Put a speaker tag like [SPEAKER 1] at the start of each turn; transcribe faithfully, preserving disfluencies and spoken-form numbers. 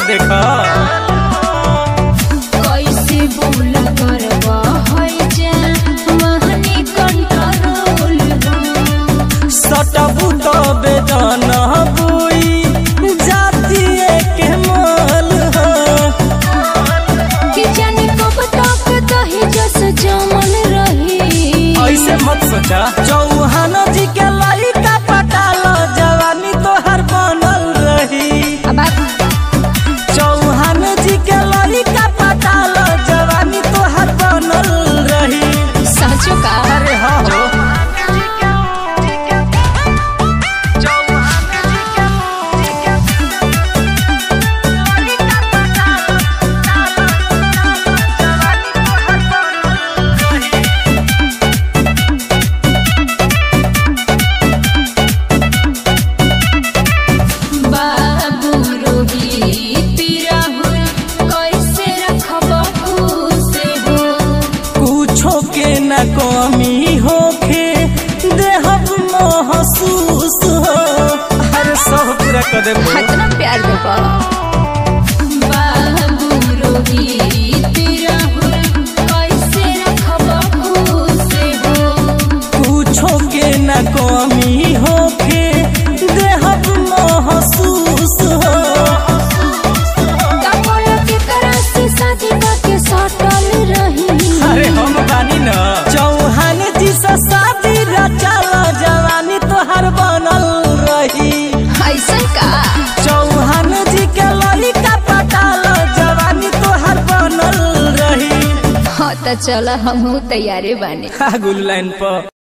[SPEAKER 1] देखा
[SPEAKER 2] कैसे बोला करवा है जा महनी कंट्रोल
[SPEAKER 1] सटबू तो बेजान बुई जाती के माल
[SPEAKER 2] कि जाने कब तक दही जस जमल रही।
[SPEAKER 1] ऐसे मत सोचा चौहान जी के लइका पटाल जवानी तो हर बनल रही।
[SPEAKER 2] अब
[SPEAKER 1] चौहान जी के लइका पटाल जवानी तो हर बनल रही।
[SPEAKER 2] सचो का
[SPEAKER 1] अरे हाँ हो
[SPEAKER 2] बाबू रोहित राहुल कैसे रखब खुश हो।
[SPEAKER 1] कुछो के न कमी होखे देहब महसूस हो। अरे सब पूरा कर दे
[SPEAKER 2] कितना प्यार देबा बाबू रोहित राहुल कैसे रखब खुश हो।
[SPEAKER 1] कुछो के न कमी होखे देहब महसूस हो।
[SPEAKER 2] कमल के करा से शादी के सटल रही।
[SPEAKER 1] अरे हम बानी न चौहान जी से शादी रचल जवानी तोहर बनल रही।
[SPEAKER 2] ऐसा का
[SPEAKER 1] चौहान जी के लइका पटाल जवानी तोहर बनल रही।
[SPEAKER 2] हाँ तो चल हम तैयारे बानी
[SPEAKER 1] गुल लाइन पर